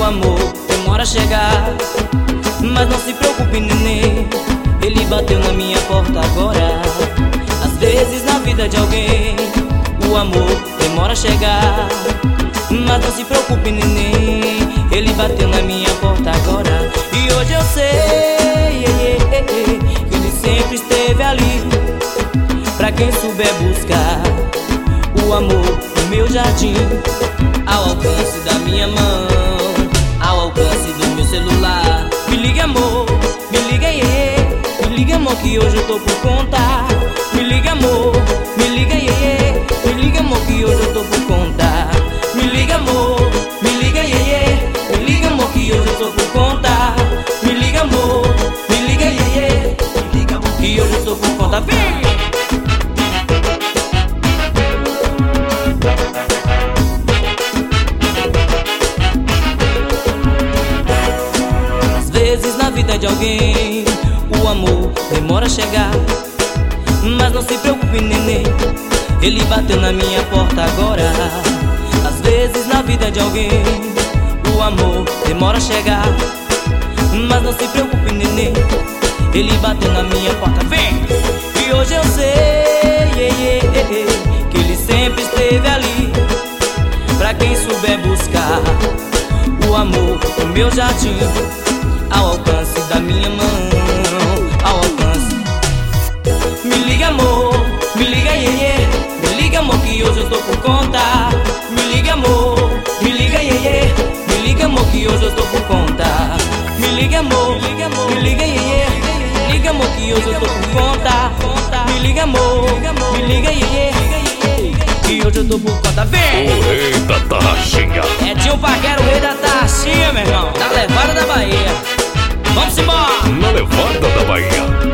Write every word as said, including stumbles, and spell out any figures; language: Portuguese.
amor demora a chegar. Mas não se preocupe, neném, ele bateu na minha porta agora. Às vezes na vida de alguém o amor demora a chegar. Mas não se preocupe, neném, ele bateu na minha porta agora. E hoje eu sei que ele sempre esteve ali, pra quem souber buscar o amor no meu jardim, ao alcance da minha mão, ao alcance do meu celular. Me liga, amor, me liga, iê, me liga, amor, que hoje eu tô por conta. Me liga, amor, me liga, iê, me liga, amor, que hoje eu tô por conta. Me liga, amor, me liga, iê, me liga, amor, que hoje eu tô por conta. Me liga, amor, me liga, iê, me liga, amor, que hoje eu tô por conta. Vem! Às vezes na vida de alguém o amor demora a chegar. Mas não se preocupe, neném, ele bateu na minha porta agora. Às vezes na vida de alguém o amor demora a chegar. Mas não se preocupe, neném, ele bateu na minha porta. Vem! E hoje eu sei yeah, yeah, yeah, que ele sempre esteve ali, pra quem souber buscar o amor no meu jardim, ao alcance da minha mão, ao alcance. Me liga, amor, me liga, iê, iê, me liga, amor, que hoje eu tô por conta. Me liga, amor, me liga, iê, iê, me liga, amor, que hoje eu tô por conta. Me liga, amor, me liga, iê, iê, me liga, amor, que hoje eu tô por conta. Me liga, amor, me liga, iê, iê, que hoje eu tô por conta. Vem! O rei da tarraxinha. É tio Paquero, o rei da tarraxinha, meu irmão, da levada da Bahia. Vamos embora! Na levada da Bahia.